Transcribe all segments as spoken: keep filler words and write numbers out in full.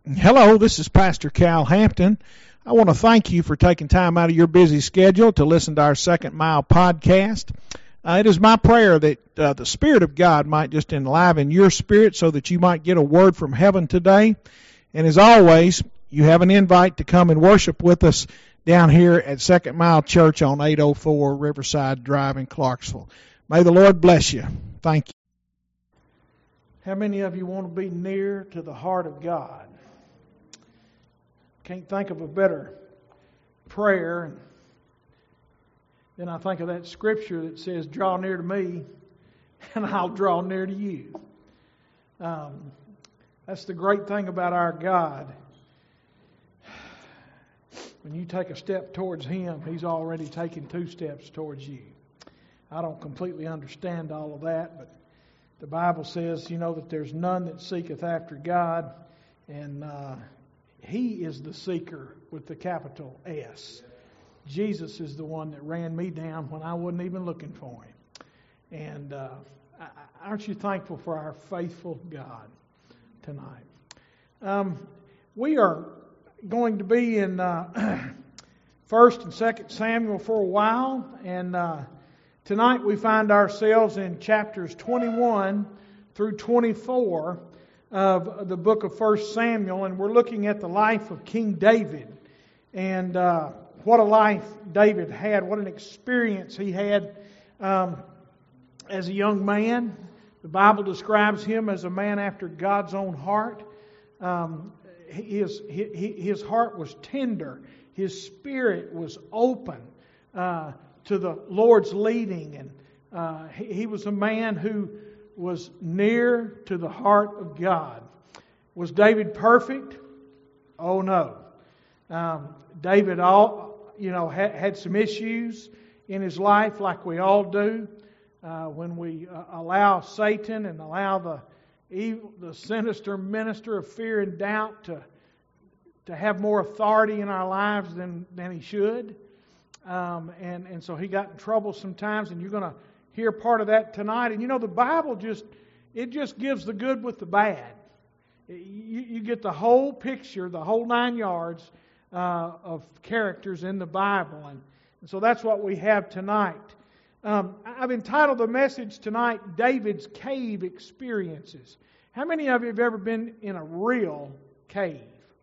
Hello, this is Pastor Cal Hampton. I want to thank you for taking time out of your busy schedule to listen to our Second Mile podcast. Uh, it is my prayer that uh, the Spirit of God might just enliven your spirit so that you might get a word from heaven today. And as always, you have an invite to come and worship with us down here at Second Mile Church on eight oh four Riverside Drive in Clarksville. May the Lord bless you. Thank you. How many of you want to be near to the heart of God? Can't think of a better prayer than I think of that scripture that says, draw near to me and I'll draw near to you. Um, that's the great thing about our God. When you take a step towards Him, He's already taken two steps towards you. I don't completely understand all of that, but the Bible says, you know, that there's none that seeketh after God, and uh, He is the seeker with the capital S. Jesus is the one that ran me down when I wasn't even looking for Him. And uh, aren't you thankful for our faithful God tonight? Um, we are going to be in uh, First and Second Samuel for a while, and uh, tonight we find ourselves in chapters twenty-one through twenty-four of the book of First Samuel, and we're looking at the life of King David, and uh, what a life David had, what an experience he had um, as a young man. The Bible describes him as a man after God's own heart. Um, his, his, his heart was tender. His spirit was open uh, to the Lord's leading, and uh, he, he was a man who was near to the heart of God. Was David perfect? Oh no. Um, David, all you know, had, had some issues in his life, like we all do. Uh, when we uh, allow Satan and allow the evil, the sinister minister of fear and doubt to to have more authority in our lives than than he should, um, and and so he got in trouble sometimes. And you're going to hear part of that tonight. And you know, the Bible just, it just gives the good with the bad. You, you get the whole picture, the whole nine yards uh, of characters in the Bible. And, and so that's what we have tonight. Um, I've entitled the message tonight, David's Cave Experiences. How many of you have ever been in a real cave?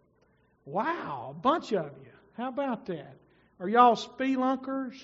Wow, a bunch of you. How about that? Are y'all spelunkers?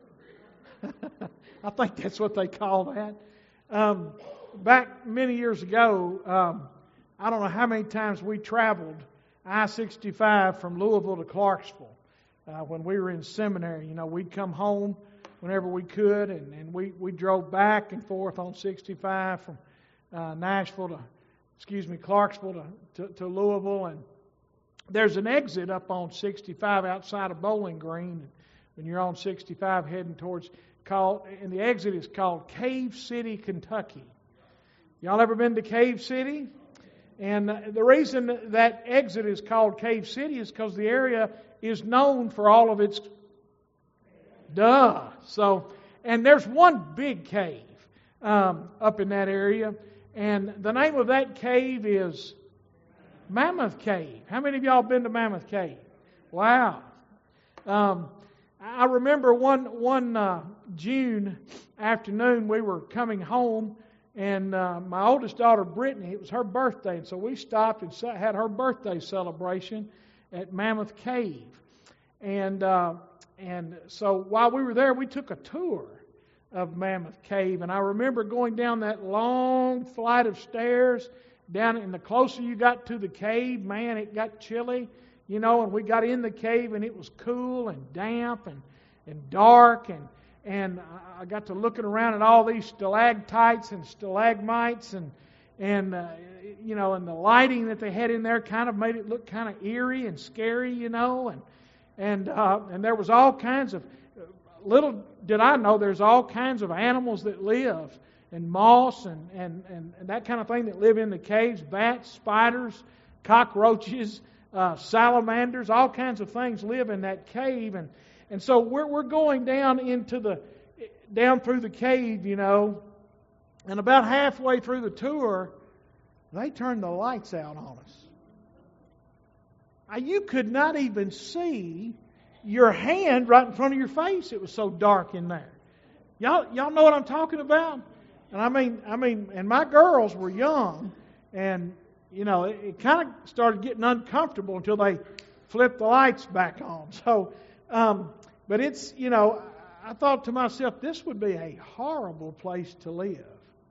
I think that's what they call that. Um, back many years ago, um, I don't know how many times we traveled I sixty-five from Louisville to Clarksville uh, when we were in seminary. You know, we'd come home whenever we could, and, and we, we drove back and forth on sixty-five from uh, Nashville to, excuse me, Clarksville to, to, to Louisville. And there's an exit up on sixty-five outside of Bowling Green when you're on sixty-five heading towards called, and the exit is called Cave City, Kentucky. Y'all ever been to Cave City? And the reason that exit is called Cave City is because the area is known for all of its duh. So, and there's one big cave um, up in that area, and the name of that cave is Mammoth Cave. How many of y'all been to Mammoth Cave? Wow. Um, I remember one one uh, June afternoon we were coming home, and uh, my oldest daughter Brittany, it was her birthday, and so we stopped and had her birthday celebration at Mammoth Cave, and uh, and so while we were there, we took a tour of Mammoth Cave, and I remember going down that long flight of stairs down, and the closer you got to the cave, man, it got chilly. You know, and we got in the cave, and it was cool and damp and, and dark, and and I got to looking around at all these stalactites and stalagmites, and and uh, you know, and the lighting that they had in there kind of made it look kind of eerie and scary, you know, and and uh, and there was all kinds of, little did I know, there's all kinds of animals that live, and moss and and and, and that kind of thing that live in the caves, bats, spiders, cockroaches. Uh, salamanders, all kinds of things live in that cave, and and so we're we're going down into the down through the cave, you know, and about halfway through the tour, they turned the lights out on us. you could not even see your hand right in front of your face. It was so dark in there. Y'all, y'all know what I'm talking about? And I mean, I mean, and my girls were young, and you know, it, it kind of started getting uncomfortable until they flipped the lights back on. So, um, but it's, you know, I thought to myself, this would be a horrible place to live.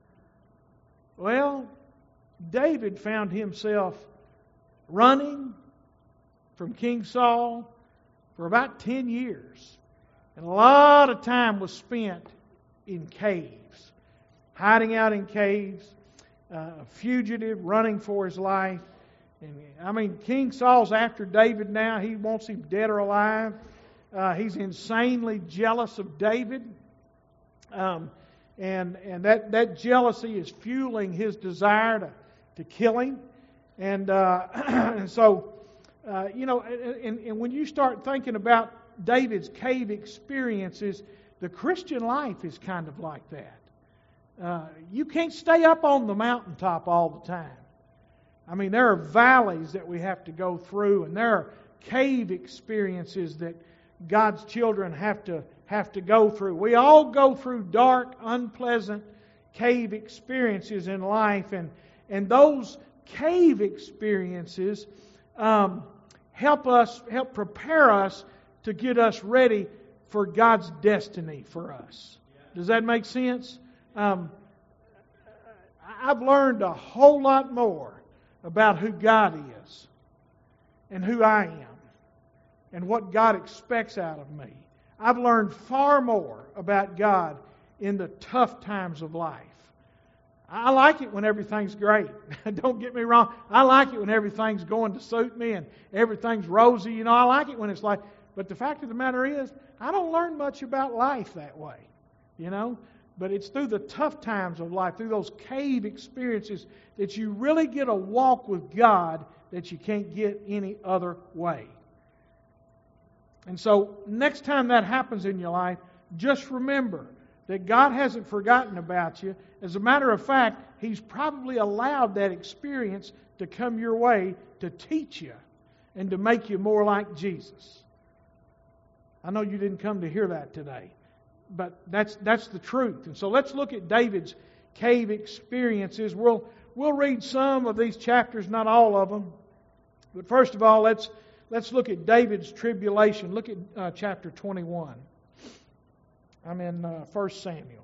Well, David found himself running from King Saul for about ten years. And a lot of time was spent in caves, hiding out in caves, uh, a fugitive, running for his life. And I mean, King Saul's after David now. He wants him dead or alive. Uh, he's insanely jealous of David. Um, and and that, that jealousy is fueling his desire to, to kill him. And, uh, and so, uh, you know, and, and when you start thinking about David's cave experiences, the Christian life is kind of like that. Uh, you can't stay up on the mountaintop all the time. I mean, there are valleys that we have to go through, and there are cave experiences that God's children have to have to go through. We all go through dark, unpleasant cave experiences in life, and and those cave experiences um, help us, help prepare us to get us ready for God's destiny for us. Does that make sense? Um, I've learned a whole lot more about who God is and who I am and what God expects out of me. I've learned far more about God in the tough times of life. I like it when everything's great. Don't get me wrong. I like it when everything's going to suit me and everything's rosy. You know, I like it when it's like, but the fact of the matter is, I don't learn much about life that way. You know? But it's through the tough times of life, through those cave experiences, that you really get a walk with God that you can't get any other way. And so, next time that happens in your life, just remember that God hasn't forgotten about you. As a matter of fact, He's probably allowed that experience to come your way to teach you and to make you more like Jesus. I know you didn't come to hear that today, but that's that's the truth. And so let's look at David's cave experiences. We'll we'll read some of these chapters, not all of them. But first of all, let's let's look at David's tribulation. Look at uh, chapter twenty-one. I'm in uh, First Samuel.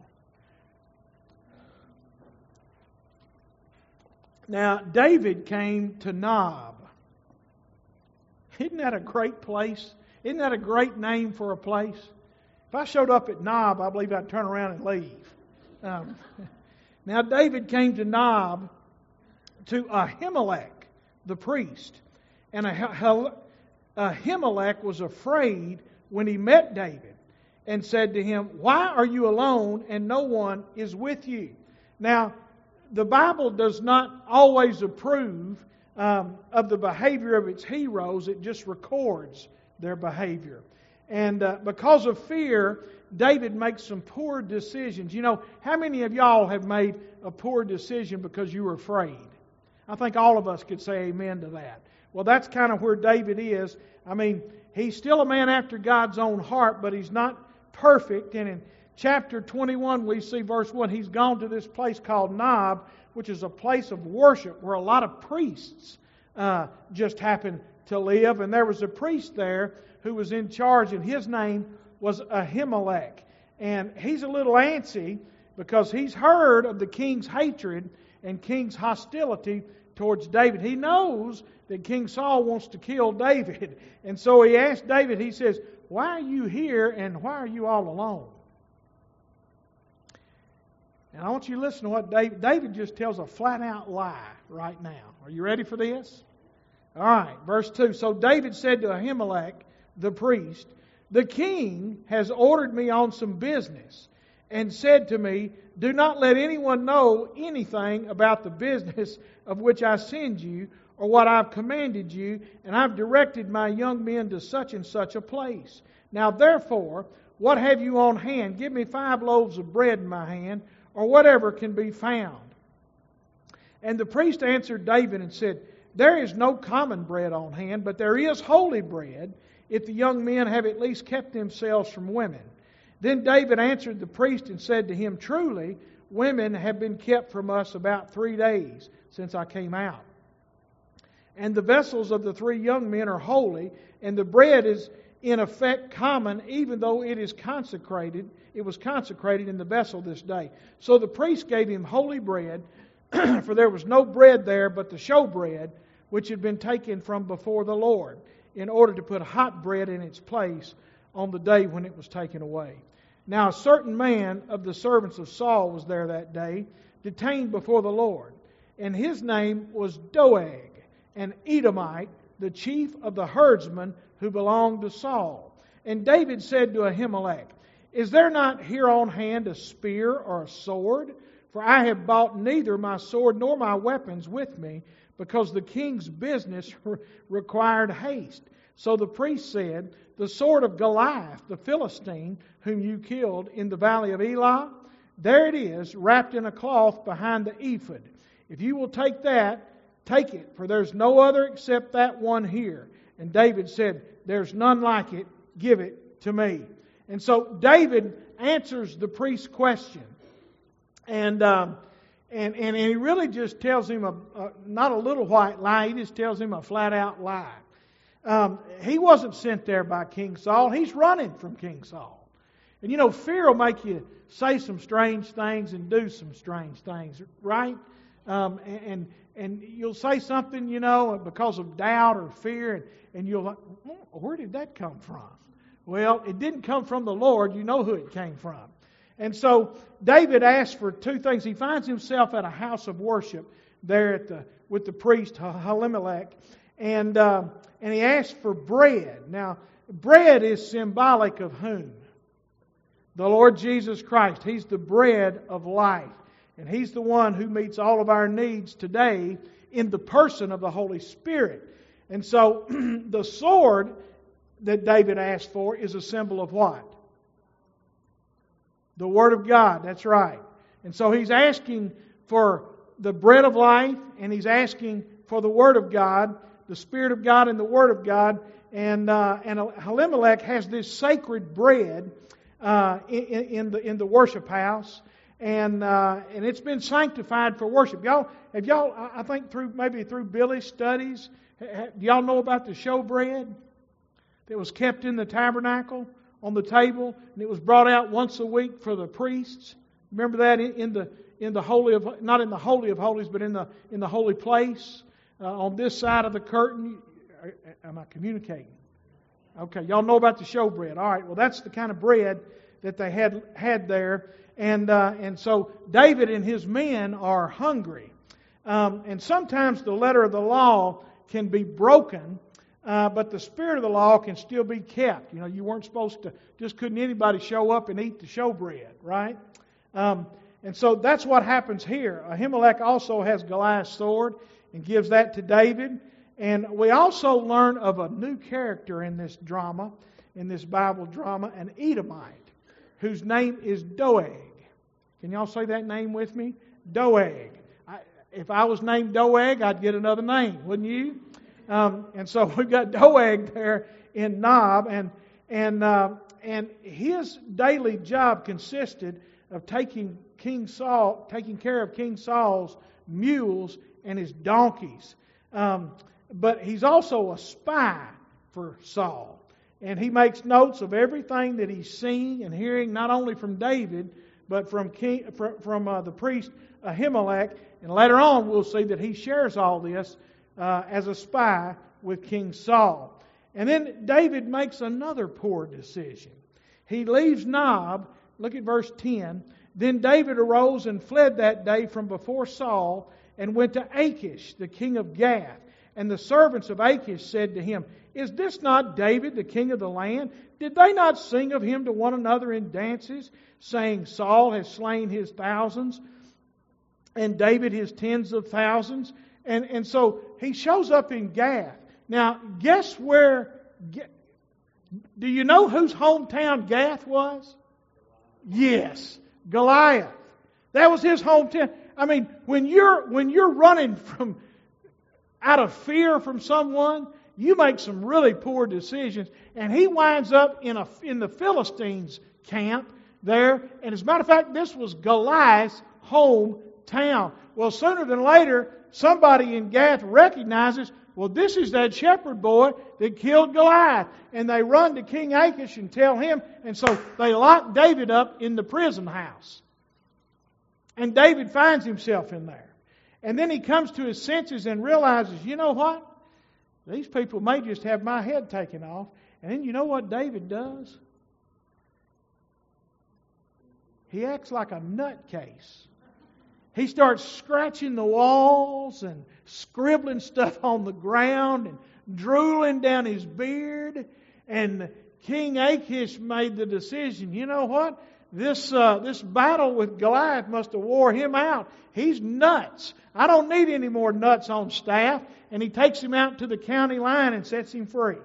Now, David came to Nob. Isn't that a great place? Isn't that a great name for a place? If I showed up at Nob, I believe I'd turn around and leave. Um, now, David came to Nob to Ahimelech, the priest. And Ahimelech was afraid when he met David and said to him, "Why are you alone and no one is with you?" Now, the Bible does not always approve um, of the behavior of its heroes. It just records their behavior. And uh, because of fear, David makes some poor decisions. You know, how many of y'all have made a poor decision because you were afraid? I think all of us could say amen to that. Well, that's kind of where David is. I mean, he's still a man after God's own heart, but he's not perfect. And in chapter twenty-one, we see verse one, he's gone to this place called Nob, which is a place of worship where a lot of priests uh, just happen to live. And there was a priest there who was in charge, and his name was Ahimelech. And he's a little antsy because he's heard of the king's hatred and king's hostility towards David. He knows that King Saul wants to kill David. And so he asked David, he says, "Why are you here and why are you all alone?" And I want you to listen to what David, David just tells a flat out lie right now. Are you ready for this? All right, verse two. So David said to Ahimelech, the priest, "The king has ordered me on some business and said to me, 'Do not let anyone know anything about the business of which I send you or what I've commanded you, and I've directed my young men to such and such a place. Now therefore, what have you on hand? Give me five loaves of bread in my hand, or whatever can be found.' And the priest answered David and said, there is no common bread on hand, but there is holy bread, if the young men have at least kept themselves from women. Then David answered the priest and said to him, Truly, women have been kept from us about three days since I came out. And the vessels of the three young men are holy, and the bread is in effect common, even though it is consecrated. It was consecrated in the vessel this day. So the priest gave him holy bread, for there was no bread there but the showbread, which had been taken from before the Lord, in order to put hot bread in its place on the day when it was taken away. Now a certain man of the servants of Saul was there that day, detained before the Lord, and his name was Doeg, an Edomite, the chief of the herdsmen who belonged to Saul. And David said to Ahimelech, Is there not here on hand a spear or a sword? For I have brought neither my sword nor my weapons with me, because the king's business required haste. So the priest said, The sword of Goliath, the Philistine, whom you killed in the valley of Elah, there it is, wrapped in a cloth behind the ephod. If you will take that, take it, for there's no other except that one here. And David said, There's none like it, give it to me. And so David answers the priest's question. And um, and, and and he really just tells him, a, a not a little white lie, he just tells him a flat out lie. Um, he wasn't sent there by King Saul, he's running from King Saul. And you know, fear will make you say some strange things and do some strange things, right? Um, and and you'll say something, you know, because of doubt or fear, and, and you'll like, where did that come from? Well, it didn't come from the Lord. You know who it came from. And so David asked for two things. He finds himself at a house of worship there at the with the priest Ahimelech, and uh, and he asked for bread. Now, bread is symbolic of whom? The Lord Jesus Christ. He's the bread of life. And He's the one who meets all of our needs today in the person of the Holy Spirit. And so the sword that David asked for is a symbol of what? The Word of God. That's right. And so he's asking for the bread of life, and he's asking for the Word of God, the Spirit of God and the Word of God. And uh, and Ahimelech has this sacred bread uh, in, in the in the worship house. And uh, and it's been sanctified for worship. Y'all, have y'all? I think through maybe through Billy's studies, do y'all know about the showbread that was kept in the tabernacle on the table, and it was brought out once a week for the priests? Remember that in the in the holy of not in the holy of holies, but in the in the holy place uh, on this side of the curtain. Am I communicating? Okay, y'all know about the showbread. All right, well that's the kind of bread that they had had there. And uh, and so David and his men are hungry. Um, and sometimes the letter of the law can be broken, uh, but the spirit of the law can still be kept. You know, you weren't supposed to, just couldn't anybody show up and eat the showbread, right? Um, and so that's what happens here. Ahimelech also has Goliath's sword and gives that to David. And we also learn of a new character in this drama, in this Bible drama, an Edomite, whose name is Doeg. Can y'all say that name with me? Doeg. I, if I was named Doeg, I'd get another name, wouldn't you? Um, and so we've got Doeg there in Nob, and and uh, and his daily job consisted of taking King Saul, taking care of King Saul's mules and his donkeys. Um, but he's also a spy for Saul. And he makes notes of everything that he's seeing and hearing, not only from David, but from King, from, from uh, the priest Ahimelech. And later on, we'll see that he shares all this uh, as a spy with King Saul. And then David makes another poor decision. He leaves Nob. Look at verse ten. Then David arose and fled that day from before Saul and went to Achish, the king of Gath. And the servants of Achish said to him, Is this not David, the king of the land? Did they not sing of him to one another in dances, saying, Saul has slain his thousands, and David his tens of thousands? And, and so he shows up in Gath. Now, guess where... Do you know whose hometown Gath was? Yes, Goliath. That was his hometown. I mean, when you're when you're running from... out of fear from someone, you make some really poor decisions. And he winds up in a in the Philistines' camp there. And as a matter of fact, this was Goliath's hometown. Well, sooner than later, somebody in Gath recognizes, well, this is that shepherd boy that killed Goliath. And they run to King Achish and tell him. And so they lock David up in the prison house. And David finds himself in there. And then he comes to his senses and realizes, you know what? These people may just have my head taken off. And then you know what David does? He acts like a nutcase. He starts scratching the walls and scribbling stuff on the ground and drooling down his beard. And King Achish made the decision, you know what? This uh, this battle with Goliath must have wore him out. He's nuts. I don't need any more nuts on staff. And he takes him out to the county line and sets him free.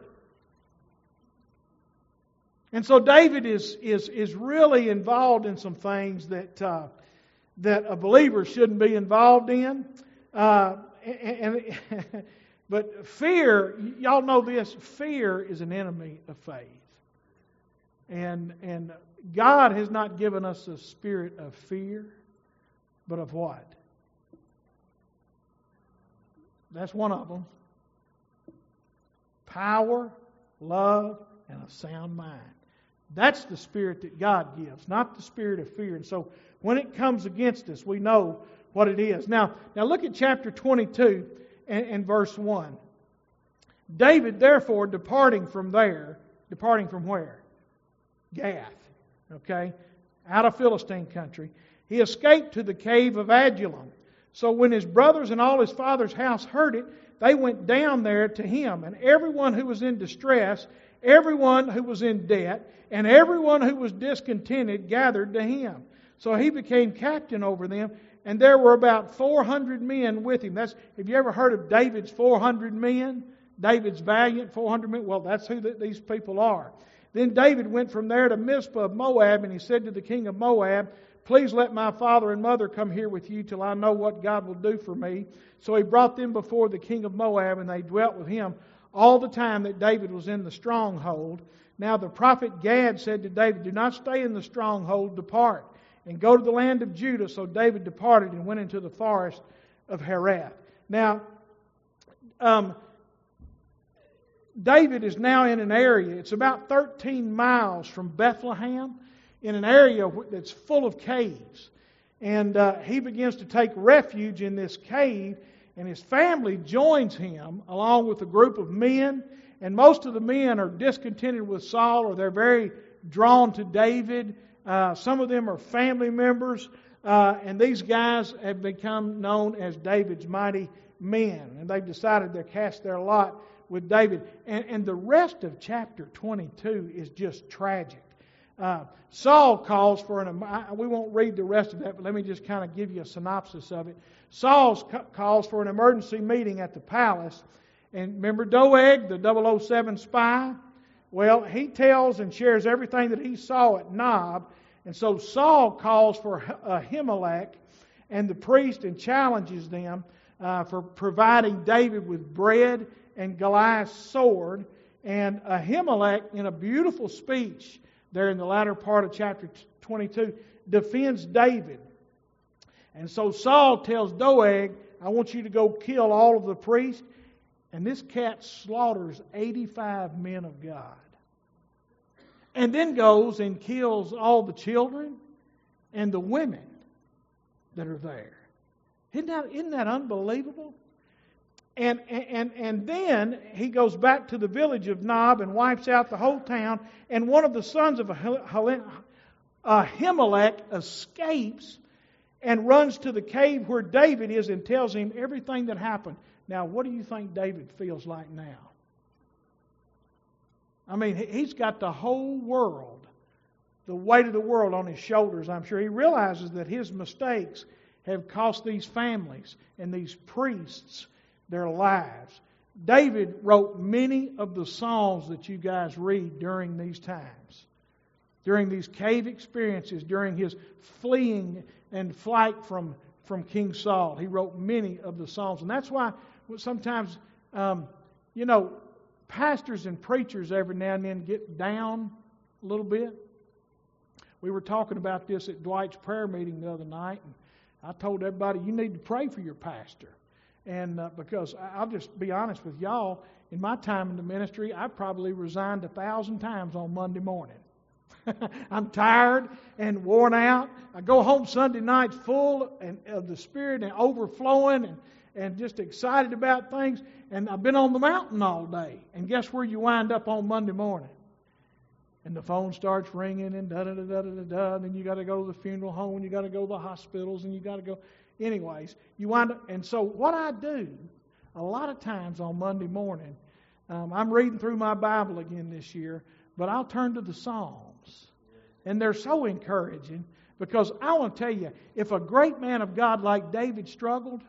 And so David is is is really involved in some things that uh, that a believer shouldn't be involved in. Uh, and, and but fear, y'all know this. Fear is an enemy of faith. And and God has not given us a spirit of fear, but of what? That's one of them. Power, love, and a sound mind. That's the spirit that God gives, not the spirit of fear. And so when it comes against us, we know what it is. Now, now look at chapter twenty-two and, and verse one. David, therefore, departing from there, departing from where? Gath. Okay? Out of Philistine country. He escaped to the cave of Adullam. So when his brothers and all his father's house heard it, they went down there to him. And everyone who was in distress, everyone who was in debt, and everyone who was discontented gathered to him. So he became captain over them. And there were about four hundred men with him. That's, have you ever heard of David's four hundred men? David's valiant four hundred men? Well, that's who the, these people are. Then David went from there to Mizpah of Moab, and he said to the king of Moab, please let my father and mother come here with you till I know what God will do for me. So he brought them before the king of Moab, and they dwelt with him all the time that David was in the stronghold. Now the prophet Gad said to David, do not stay in the stronghold, depart, and go to the land of Judah. So David departed and went into the forest of Herath. Now, um, David is now in an area, it's about thirteen miles from Bethlehem, in an area that's full of caves. And uh, he begins to take refuge in this cave, and his family joins him along with a group of men. And most of the men are discontented with Saul, or they're very drawn to David. Uh, some of them are family members, uh, and these guys have become known as David's mighty men. And they've decided to cast their lot with David. And, and the rest of chapter twenty-two is just tragic. Uh, Saul calls for an... We won't read the rest of that, but let me just kind of give you a synopsis of it. Saul calls for an emergency meeting at the palace. And remember Doeg, the double oh seven spy? Well, he tells and shares everything that he saw at Nob. And so Saul calls for Ahimelech and the priest and challenges them uh, for providing David with bread and Goliath's sword. And Ahimelech, in a beautiful speech there in the latter part of chapter twenty-two, defends David. And so Saul tells Doeg, I want you to go kill all of the priests. And this cat slaughters eighty-five men of God. And then goes and kills all the children and the women that are there. Isn't that, isn't that unbelievable? And, and, and then he goes back to the village of Nob and wipes out the whole town. And one of the sons of Ahimelech escapes and runs to the cave where David is and tells him everything that happened. Now, what do you think David feels like now? I mean, he's got the whole world, the weight of the world on his shoulders, I'm sure. He realizes that his mistakes have cost these families and these priests their lives. David wrote many of the Psalms that you guys read during these times, during these cave experiences, during his fleeing and flight from, from King Saul. He wrote many of the Psalms. And that's why sometimes, um, you know, pastors and preachers every now and then get down a little bit. We were talking about this at Dwight's prayer meeting the other night, and I told everybody, you need to pray for your pastor. And uh, because I'll just be honest with y'all, in my time in the ministry, I probably resigned a thousand times on Monday morning. I'm tired and worn out. I go home Sunday nights full and, of the Spirit and overflowing and, and just excited about things. And I've been on the mountain all day. And guess where you wind up on Monday morning? And the phone starts ringing and da-da-da-da-da-da. And then you got to go to the funeral home and you got to go to the hospitals and you got to go. Anyways, you wind up. And so what I do a lot of times on Monday morning, um, I'm reading through my Bible again this year, but I'll turn to the Psalms. And they're so encouraging because I want to tell you, if a great man of God like David struggled,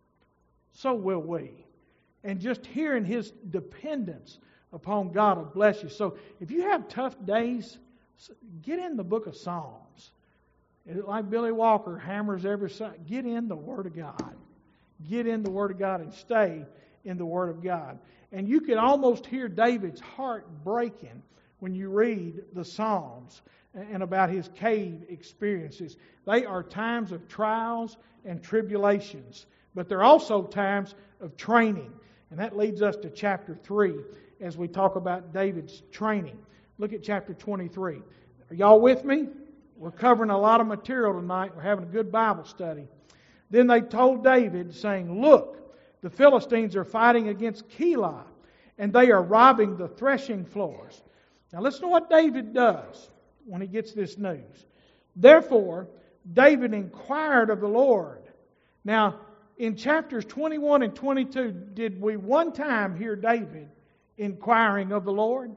so will we. And just hearing his dependence upon God will bless you. So if you have tough days, get in the book of Psalms. Like Billy Walker hammers every side. Get in the Word of God. Get in the Word of God and stay in the Word of God. And you can almost hear David's heart breaking when you read the Psalms and about his cave experiences. They are times of trials and tribulations, but they're also times of training. And that leads us to chapter three as we talk about David's training. Look at chapter twenty-three. Are y'all with me? We're covering a lot of material tonight. We're having a good Bible study. Then they told David, saying, "Look, the Philistines are fighting against Keilah, and they are robbing the threshing floors." Now listen to what David does when he gets this news. Therefore, David inquired of the Lord. Now, in chapters twenty-one and twenty-two, did we one time hear David inquiring of the Lord?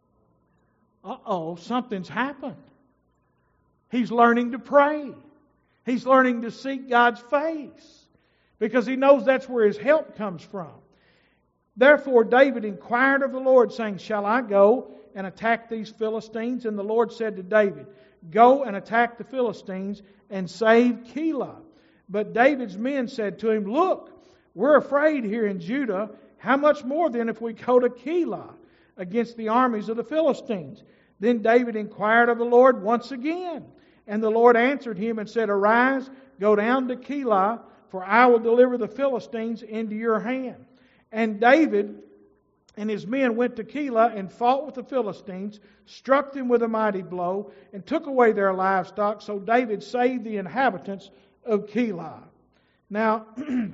Uh-oh, something's happened. He's learning to pray. He's learning to seek God's face because he knows that's where his help comes from. Therefore, David inquired of the Lord, saying, "Shall I go and attack these Philistines?" And the Lord said to David, "Go and attack the Philistines and save Keilah." But David's men said to him, "Look, we're afraid here in Judah. How much more then if we go to Keilah against the armies of the Philistines?" Then David inquired of the Lord once again. And the Lord answered him and said, "Arise, go down to Keilah, for I will deliver the Philistines into your hand." And David and his men went to Keilah and fought with the Philistines, struck them with a mighty blow, and took away their livestock. So David saved the inhabitants of Keilah. Now,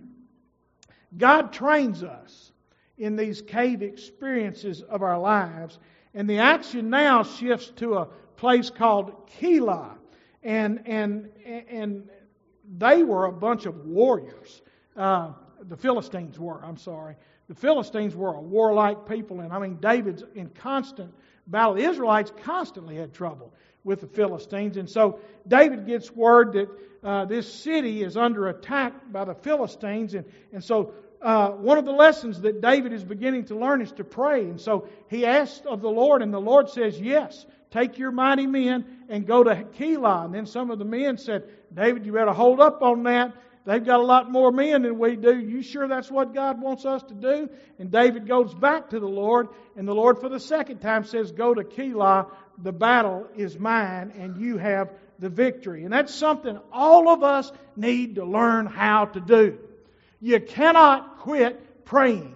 God trains us in these cave experiences of our lives. And the action now shifts to a place called Keilah. And, and, and they were a bunch of warriors. Uh, the Philistines were, I'm sorry. The Philistines were a warlike people. And I mean, David's in constant battle. The Israelites constantly had trouble with the Philistines. And so David gets word that uh, this city is under attack by the Philistines. And, and so uh, one of the lessons that David is beginning to learn is to pray. And so he asked of the Lord, and the Lord says, "Yes, take your mighty men and go to Keilah." And then some of the men said, "David, you better hold up on that. They've got a lot more men than we do. You sure that's what God wants us to do?" And David goes back to the Lord, and the Lord for the second time says, "Go to Keilah. The battle is mine, and you have the victory." And that's something all of us need to learn how to do. You cannot quit praying.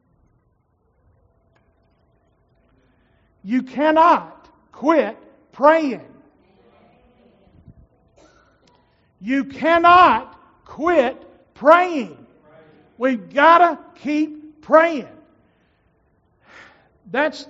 You cannot quit praying. You cannot quit praying. We've got to keep praying. That's...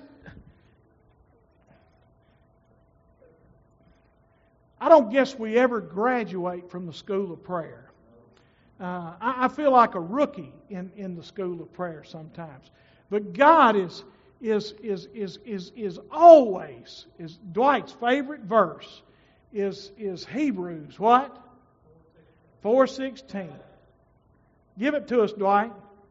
I don't guess we ever graduate from the school of prayer. Uh, I, I feel like a rookie in, in the school of prayer sometimes. But God is is is is is is always is Dwight's favorite verse is is Hebrews what? four sixteen. Give it to us, Dwight.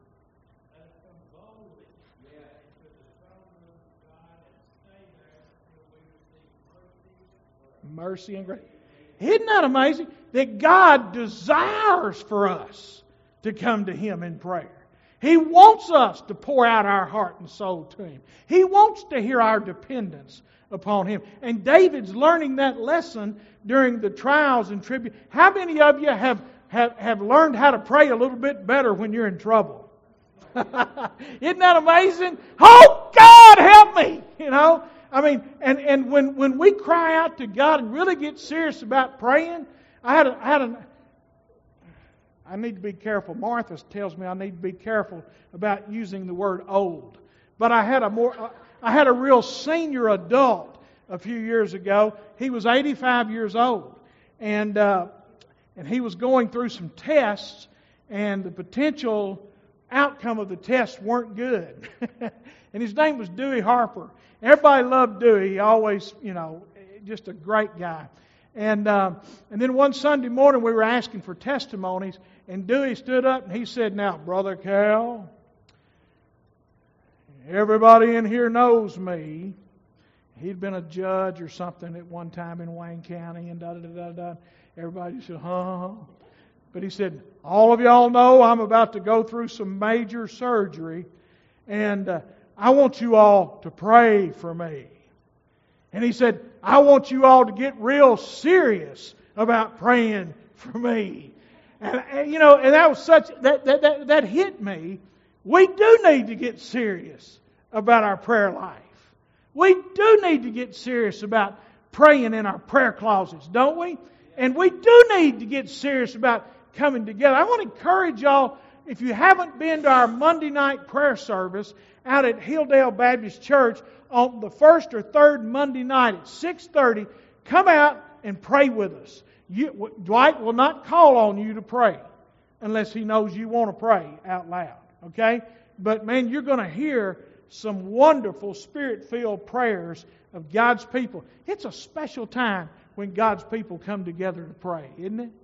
Mercy and grace. Isn't that amazing? That God desires for us to come to Him in prayer. He wants us to pour out our heart and soul to Him. He wants to hear our dependence upon Him. And David's learning that lesson during the trials and tribulations. How many of you have, have, have learned how to pray a little bit better when you're in trouble? Isn't that amazing? Oh, God, help me! You know? I mean, and, and when, when we cry out to God and really get serious about praying, I had a, I had a, I need to be careful. Martha tells me I need to be careful about using the word old. But I had a more, I had a real senior adult a few years ago. He was eighty-five years old, and uh, and he was going through some tests, and the potential outcome of the tests weren't good. And his name was Dewey Harper. Everybody loved Dewey. He always, you know, just a great guy. And uh, and then one Sunday morning we were asking for testimonies, and Dewey stood up and he said, "Now, Brother Cal, everybody in here knows me." He'd been a judge or something at one time in Wayne County, and da da da da da. Everybody said, "Huh." But he said, "All of y'all know I'm about to go through some major surgery, and uh, I want you all to pray for me." And he said, "I want you all to get real serious about praying for me." And, and you know, and that was such that, that that that hit me. We do need to get serious about our prayer life. We do need to get serious about praying in our prayer closets, don't we? And we do need to get serious about coming together. I want to encourage y'all, if you haven't been to our Monday night prayer service out at Hilldale Baptist Church on the first or third Monday night at six thirty, come out and pray with us. You, Dwight will not call on you to pray unless he knows you want to pray out loud. Okay? But man, you're going to hear some wonderful Spirit-filled prayers of God's people. It's a special time when God's people come together to pray, isn't it?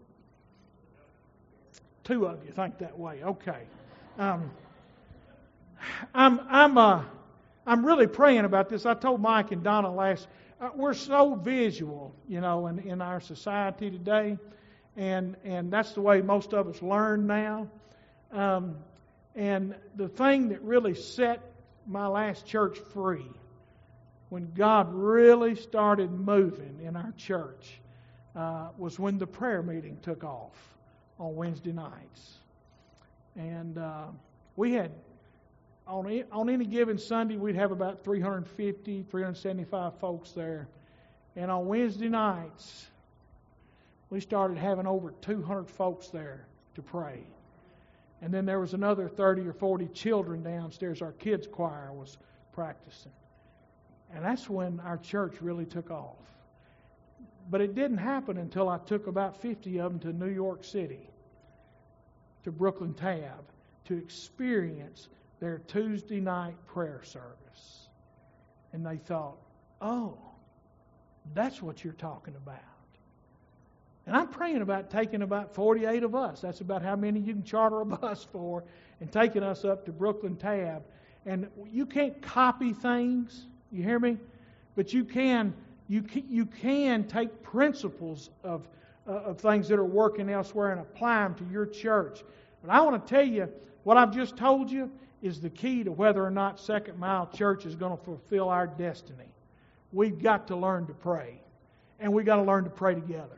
Two of you think that way. Okay. Um, I'm I'm uh, I'm really praying about this. I told Mike and Donna last. Uh, we're so visual, you know, in, in our society today, and and that's the way most of us learn now. Um, and the thing that really set my last church free, when God really started moving in our church, uh, was when the prayer meeting took off on Wednesday nights. And uh, we had, on, on any given Sunday, we'd have about three hundred fifty, three hundred seventy-five folks there. And on Wednesday nights, we started having over two hundred folks there to pray. And then there was another thirty or forty children downstairs. Our kids' choir was practicing. And that's when our church really took off. But it didn't happen until I took about fifty of them to New York City, to Brooklyn Tab, to experience their Tuesday night prayer service. And they thought, "Oh, that's what you're talking about." And I'm praying about taking about forty-eight of us. That's about how many you can charter a bus for, and taking us up to Brooklyn Tab. And you can't copy things, you hear me? But you can you can, you can take principles of uh, of things that are working elsewhere and apply them to your church. But I want to tell you, what I've just told you is the key to whether or not Second Mile Church is going to fulfill our destiny. We've got to learn to pray. And we've got to learn to pray together.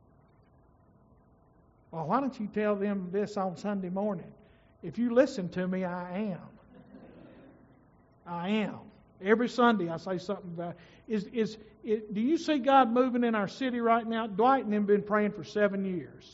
Well, why don't you tell them this on Sunday morning? If you listen to me, I am. I am. Every Sunday I say something about it. Is, is, it, do you see God moving in our city right now? Dwight and them have been praying for seven years.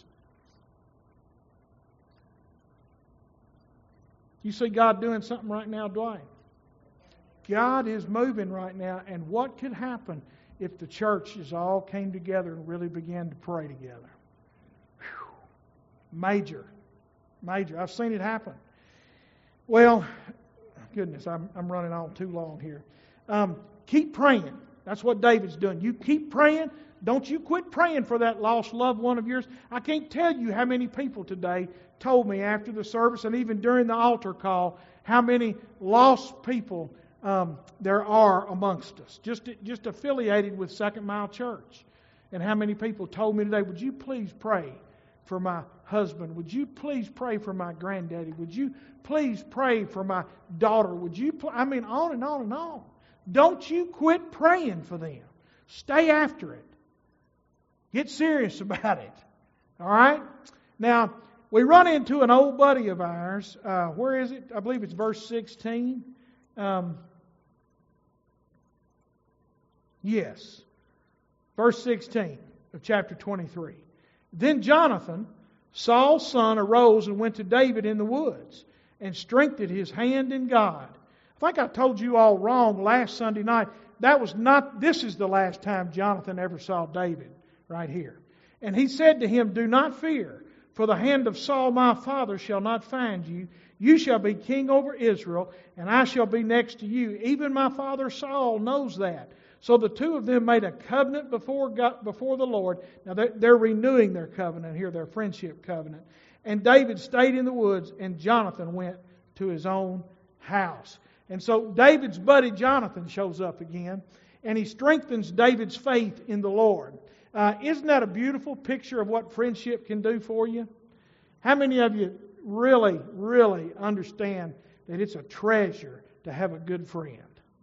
You see God doing something right now, Dwight? God is moving right now, and what could happen if the churches all came together and really began to pray together? Whew. Major. Major. I've seen it happen. Well, goodness, I'm, I'm running on too long here. Um, keep praying. That's what David's doing. You keep praying. Don't you quit praying for that lost loved one of yours. I can't tell you how many people today told me after the service and even during the altar call how many lost people um, there are amongst us, just, just affiliated with Second Mile Church. And how many people told me today, "Would you please pray for my husband? Would you please pray for my granddaddy? Would you please pray for my daughter? Would you, pl-? I mean, on and on and on. Don't you quit praying for them. Stay after it. Get serious about it. All right? Now, we run into an old buddy of ours. Uh, where is it? I believe it's verse sixteen. Um, yes. Verse sixteen of chapter twenty-three. Then Jonathan, Saul's son, arose and went to David in the woods and strengthened his hand in God. I think I told you all wrong last Sunday night. That was not, this is the last time Jonathan ever saw David, right here. And he said to him, do not fear, for the hand of Saul my father shall not find you. You shall be king over Israel, and I shall be next to you. Even my father Saul knows that. So the two of them made a covenant before God, before the Lord. Now they're, they're renewing their covenant here, their friendship covenant. And David stayed in the woods, and Jonathan went to his own house. And so David's buddy Jonathan shows up again, and he strengthens David's faith in the Lord. Uh, isn't that a beautiful picture of what friendship can do for you? How many of you really, really understand that it's a treasure to have a good friend?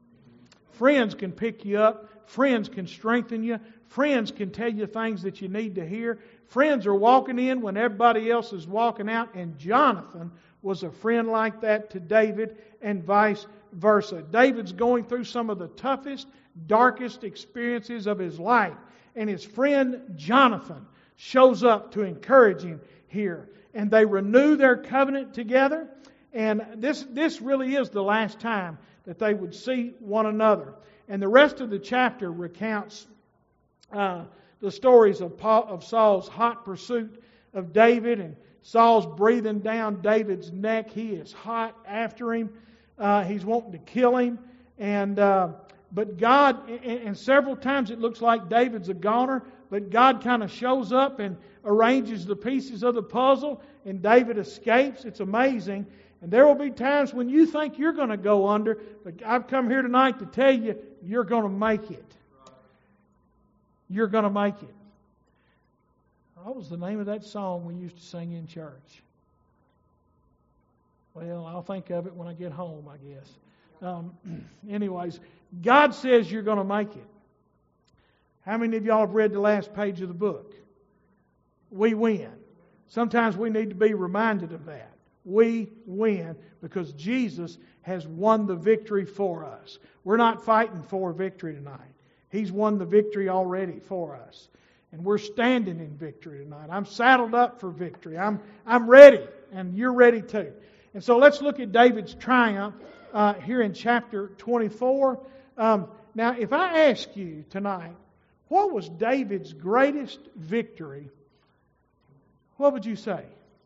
Friends can pick you up. Friends can strengthen you. Friends can tell you things that you need to hear. Friends are walking in when everybody else is walking out. And Jonathan was a friend like that to David, and vice versa. David's going through some of the toughest, darkest experiences of his life. And his friend Jonathan shows up to encourage him here. And they renew their covenant together. And this, this really is the last time that they would see one another. And the rest of the chapter recounts uh, the stories of, Paul, of Saul's hot pursuit of David, and Saul's breathing down David's neck. He is hot after him. Uh, he's wanting to kill him. And uh, but God, and, and several times it looks like David's a goner, but God kind of shows up and arranges the pieces of the puzzle, and David escapes. It's amazing. And there will be times when you think you're going to go under, but I've come here tonight to tell you, you're going to make it. You're going to make it. What was the name of that song we used to sing in church? Well, I'll think of it when I get home, I guess. Um, anyways, God says you're going to make it. How many of y'all have read the last page of the book? We win. Sometimes we need to be reminded of that. We win because Jesus has won the victory for us. We're not fighting for victory tonight. He's won the victory already for us. And we're standing in victory tonight. I'm saddled up for victory. I'm, I'm ready, and you're ready too. And so let's look at David's triumph uh, here in chapter twenty-four. Um, now, if I ask you tonight, what was David's greatest victory? What would you say?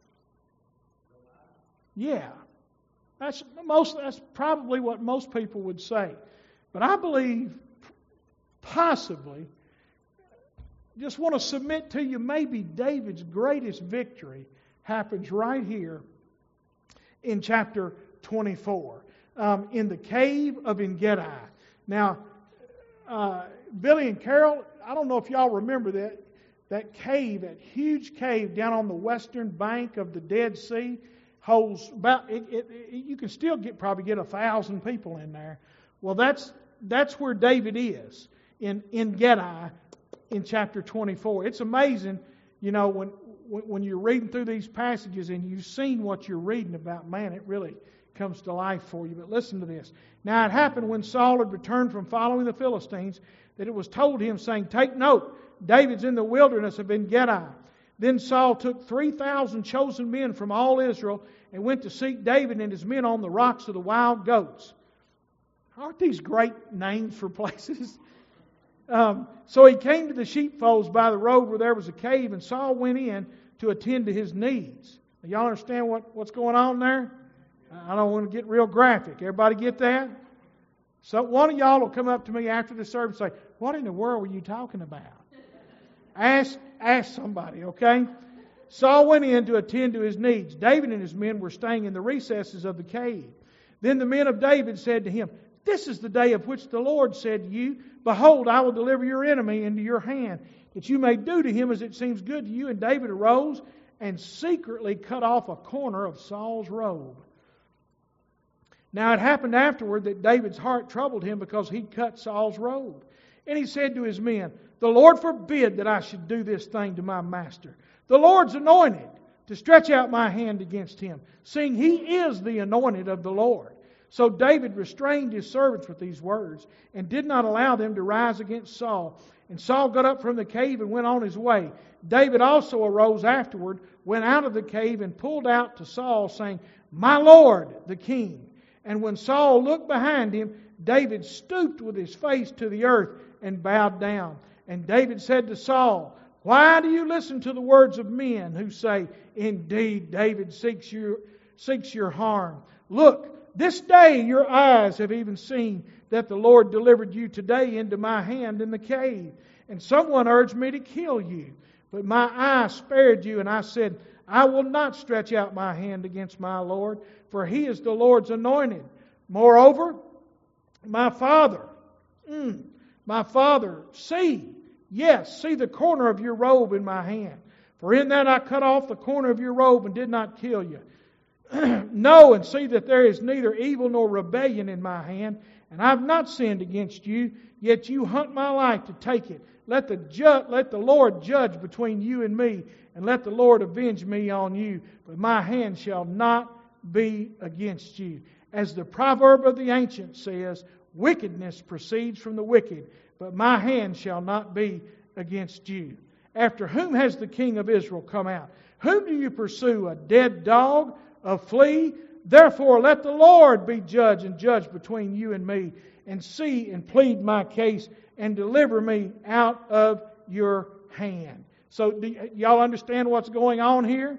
Yeah, that's most. That's probably what most people would say. But I believe, possibly, just want to submit to you, maybe David's greatest victory happens right here in chapter twenty-four, um, in the cave of En-gedi. Now, uh, Billy and Carol, I don't know if y'all remember that that cave, that huge cave down on the western bank of the Dead Sea. Holds about it, it, it, you can still get probably get a thousand people in there. Well, that's that's where David is in En-gedi in chapter twenty-four. It's amazing, you know, when when you're reading through these passages and you've seen what you're reading about. Man, it really comes to life for you. But listen to this. Now it happened when Saul had returned from following the Philistines that it was told him, saying, "Take note, David's in the wilderness of En-gedi." Then Saul took three thousand chosen men from all Israel and went to seek David and his men on the rocks of the wild goats. Aren't these great names for places? um, so he came to the sheepfolds by the road where there was a cave, and Saul went in to attend to his needs. Now, y'all understand what, what's going on there? I don't want to get real graphic. Everybody get that? So one of y'all will come up to me after the service and say, "What in the world were you talking about?" Ask, ask somebody, okay? Saul went in to attend to his needs. David and his men were staying in the recesses of the cave. Then the men of David said to him, "This is the day of which the Lord said to you, Behold, I will deliver your enemy into your hand, that you may do to him as it seems good to you." And David arose and secretly cut off a corner of Saul's robe. Now it happened afterward that David's heart troubled him because he cut Saul's robe. And he said to his men, "The Lord forbid that I should do this thing to my master. The Lord's anointed, to stretch out my hand against him, seeing he is the anointed of the Lord." So David restrained his servants with these words, and did not allow them to rise against Saul. And Saul got up from the cave and went on his way. David also arose afterward, went out of the cave, and pulled out to Saul, saying, "My Lord, the king." And when Saul looked behind him, David stooped with his face to the earth and bowed down. And David said to Saul, "Why do you listen to the words of men who say, 'Indeed, David seeks your, seeks your harm'? Look, this day your eyes have even seen that the Lord delivered you today into my hand in the cave. And someone urged me to kill you. But my eye spared you, and I said, I will not stretch out my hand against my Lord, for he is the Lord's anointed. Moreover, my father, mm, my father, see, yes, see the corner of your robe in my hand. For in that I cut off the corner of your robe and did not kill you. Know and see that there is neither evil nor rebellion in my hand, and I have not sinned against you, yet you hunt my life to take it. Let the ju- let the Lord judge between you and me, and let the Lord avenge me on you. But my hand shall not be against you. As the proverb of the ancients says, wickedness proceeds from the wicked, but my hand shall not be against you. After whom has the king of Israel come out? Whom do you pursue? A dead dog? A flea? Therefore let the Lord be judge and judge between you and me, and see and plead my case, and deliver me out of your hand. So do y- y'all understand what's going on here?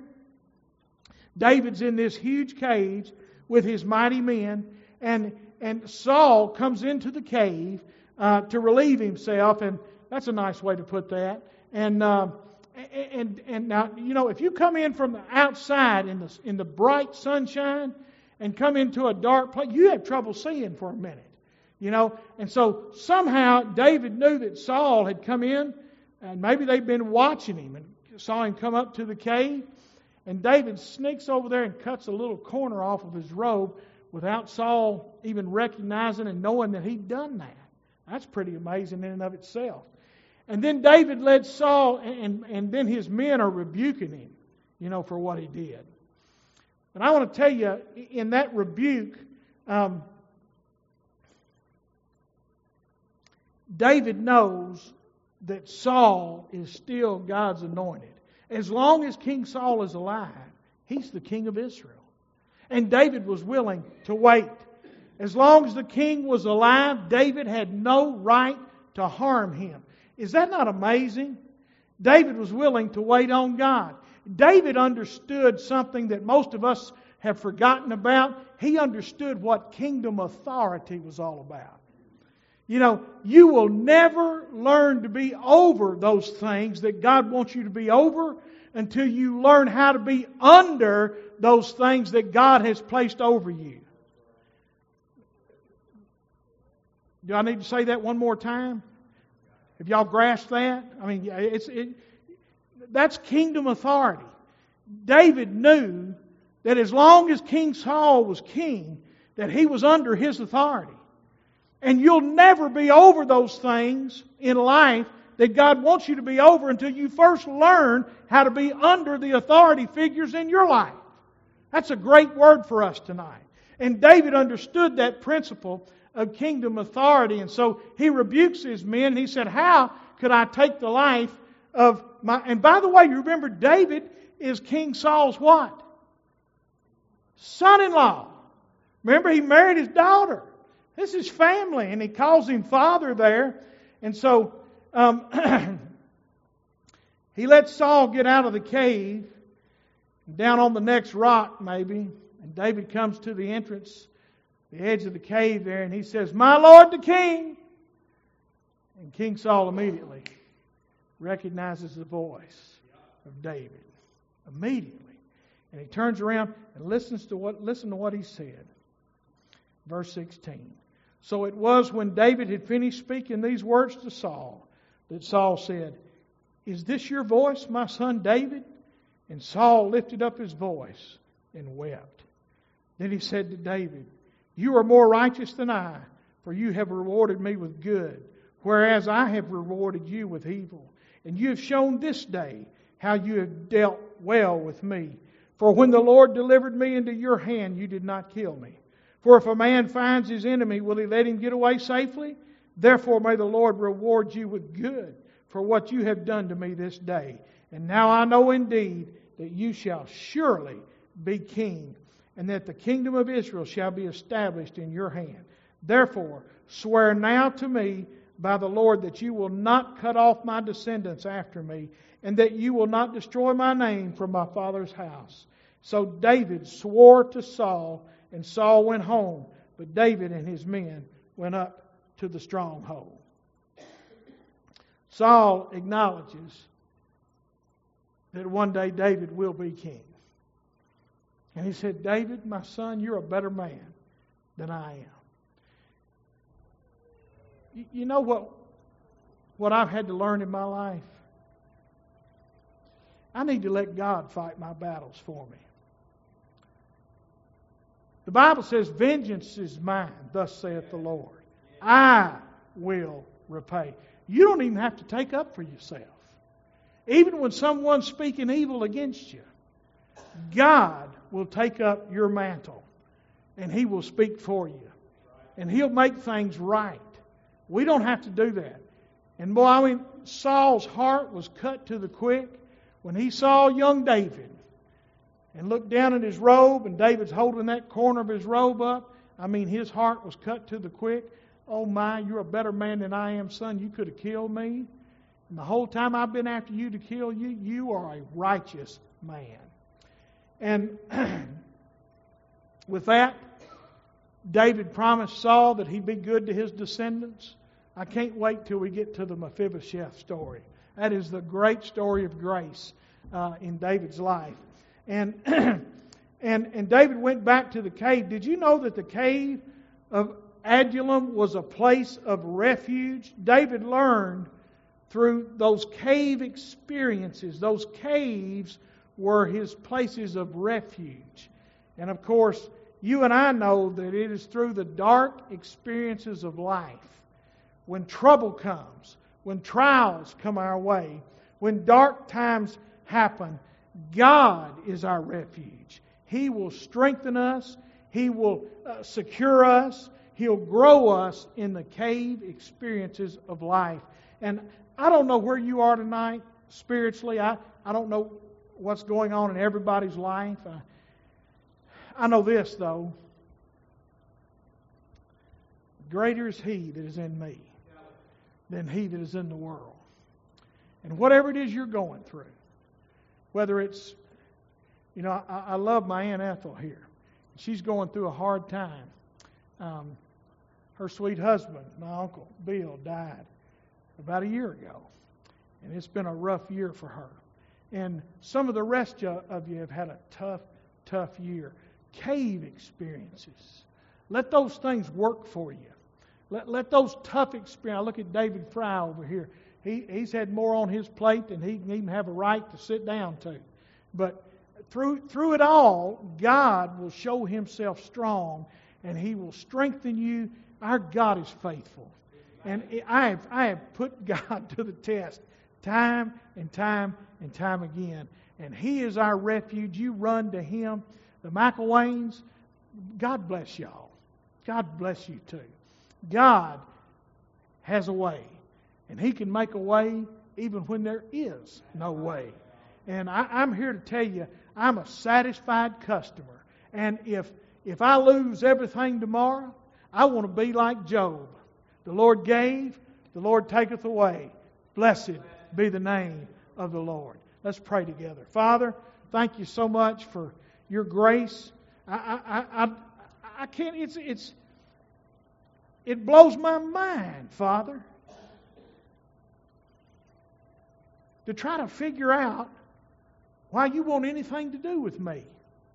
David's in this huge cave with his mighty men, and and Saul comes into the cave uh, to relieve himself, and that's a nice way to put that. And uh, and and now you know, if you come in from the outside in the in the bright sunshine and come into a dark place, you have trouble seeing for a minute. You know, and so somehow David knew that Saul had come in, and maybe they'd been watching him and saw him come up to the cave. And David sneaks over there and cuts a little corner off of his robe without Saul even recognizing and knowing that he'd done that. That's pretty amazing in and of itself. And then David led Saul, and, and then his men are rebuking him, you know, for what he did. And I want to tell you, in that rebuke, um, David knows that Saul is still God's anointed. As long as King Saul is alive, he's the king of Israel. And David was willing to wait. As long as the king was alive, David had no right to harm him. Is that not amazing? David was willing to wait on God. David understood something that most of us have forgotten about. He understood what kingdom authority was all about. You know, you will never learn to be over those things that God wants you to be over until you learn how to be under those things that God has placed over you. Do I need to say that one more time? Have y'all grasped that? I mean, it's it, that's kingdom authority. David knew that as long as King Saul was king, that he was under his authority. And you'll never be over those things in life that God wants you to be over until you first learn how to be under the authority figures in your life. That's a great word for us tonight. And David understood that principle of kingdom authority. And so he rebukes his men. And he said, how could I take the life of my... And by the way, you remember David is King Saul's what? Son-in-law. Remember, he married his daughter. This is family, and he calls him father there. And so um, he lets Saul get out of the cave, down on the next rock maybe. And David comes to the entrance, the edge of the cave there, and he says, "My Lord the King." And King Saul immediately recognizes the voice of David. Immediately. And he turns around and listens to what listen to what he said. Verse sixteen. So it was when David had finished speaking these words to Saul that Saul said, "Is this your voice, my son David?" And Saul lifted up his voice and wept. Then he said to David, "You are more righteous than I, for you have rewarded me with good, whereas I have rewarded you with evil. And you have shown this day how you have dealt well with me. For when the Lord delivered me into your hand, you did not kill me. For if a man finds his enemy, will he let him get away safely? Therefore may the Lord reward you with good for what you have done to me this day. And now I know indeed that you shall surely be king, and that the kingdom of Israel shall be established in your hand. Therefore swear now to me by the Lord that you will not cut off my descendants after me, and that you will not destroy my name from my father's house." So David swore to Saul, and Saul went home, but David and his men went up to the stronghold. Saul acknowledges that one day David will be king. And he said, "David, my son, you're a better man than I am." You know what, what I've had to learn in my life? I need to let God fight my battles for me. The Bible says, "Vengeance is mine, thus saith the Lord. I will repay." You don't even have to take up for yourself. Even when someone's speaking evil against you, God will take up your mantle and He will speak for you. And He'll make things right. We don't have to do that. And boy, I mean, Saul's heart was cut to the quick when he saw young David and looked down at his robe, and David's holding that corner of his robe up. I mean, his heart was cut to the quick. "Oh my, you're a better man than I am, son. You could have killed me. And the whole time I've been after you to kill you, you are a righteous man." And with that, David promised Saul that he'd be good to his descendants. I can't wait till we get to the Mephibosheth story. That is the great story of grace uh, in David's life. And, and, and David went back to the cave. Did you know that the cave of Adullam was a place of refuge? David learned through those cave experiences. Those caves were his places of refuge. And of course, you and I know that it is through the dark experiences of life, when trouble comes, when trials come our way, when dark times happen, God is our refuge. He will strengthen us. He will uh, secure us. He'll grow us in the cave experiences of life. And I don't know where you are tonight spiritually. I, I don't know what's going on in everybody's life. I, I know this, though. Greater is He that is in me than he that is in the world. And whatever it is you're going through, whether it's, you know, I, I love my Aunt Ethel here. She's going through a hard time. Um, her sweet husband, my Uncle Bill, died about a year ago. And it's been a rough year for her. And some of the rest of you have had a tough, tough year. Cave experiences. Let those things work for you. Let, let those tough experiences. I look at David Fry over here. He, he's had more on his plate than he can even have a right to sit down to. But through, through it all, God will show Himself strong, and He will strengthen you. Our God is faithful. And I have, I have put God to the test time and time and time again. And He is our refuge. You run to Him. The McElwains, God bless y'all. God bless you too. God has a way. And He can make a way even when there is no way. And I, I'm here to tell you, I'm a satisfied customer. And if if I lose everything tomorrow, I want to be like Job. The Lord gave, the Lord taketh away. Blessed be the name of the Lord. Let's pray together. Father, thank you so much for your grace. I I I, I can't. It's it's. It blows my mind, Father, to try to figure out why you want anything to do with me.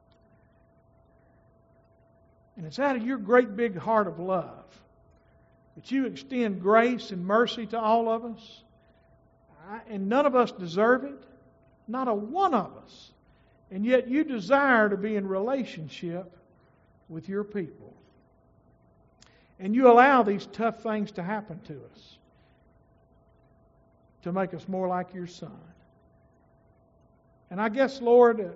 And it's out of your great big heart of love that you extend grace and mercy to all of us. I, and none of us deserve it. Not a one of us. And yet you desire to be in relationship with your people. And you allow these tough things to happen to us to make us more like your Son. And I guess, Lord,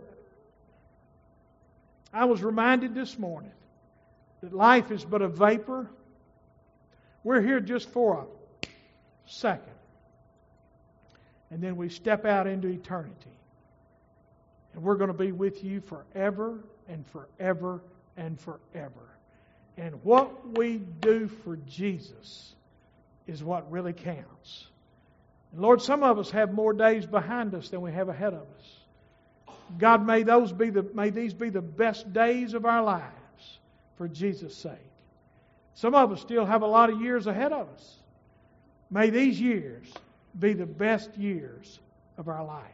I was reminded this morning that life is but a vapor. We're here just for a second. And then we step out into eternity. And we're going to be with you forever and forever and forever. And what we do for Jesus is what really counts. And Lord, some of us have more days behind us than we have ahead of us. God, may those be the may these be the best days of our lives for Jesus' sake. Some of us still have a lot of years ahead of us. May these years be the best years of our life.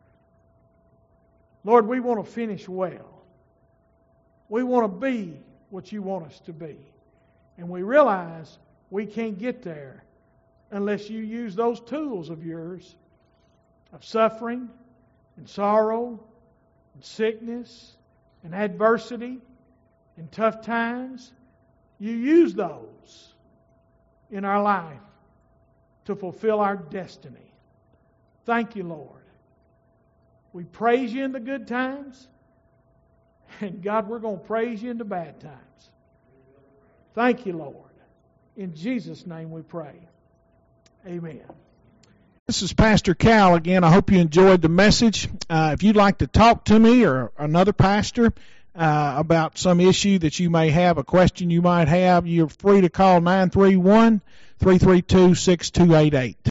Lord, we want to finish well. We want to be what you want us to be. And we realize we can't get there unless you use those tools of yours of suffering and sorrow and sickness and adversity and tough times. You use those in our life to fulfill our destiny. Thank you, Lord. We praise you in the good times. And God, we're going to praise you in the bad times. Thank you, Lord. In Jesus' name we pray. Amen. This is Pastor Cal again. I hope you enjoyed the message. Uh, if you'd like to talk to me or another pastor uh, about some issue that you may have, a question you might have, you're free to call nine three one, three three two, six two eight eight.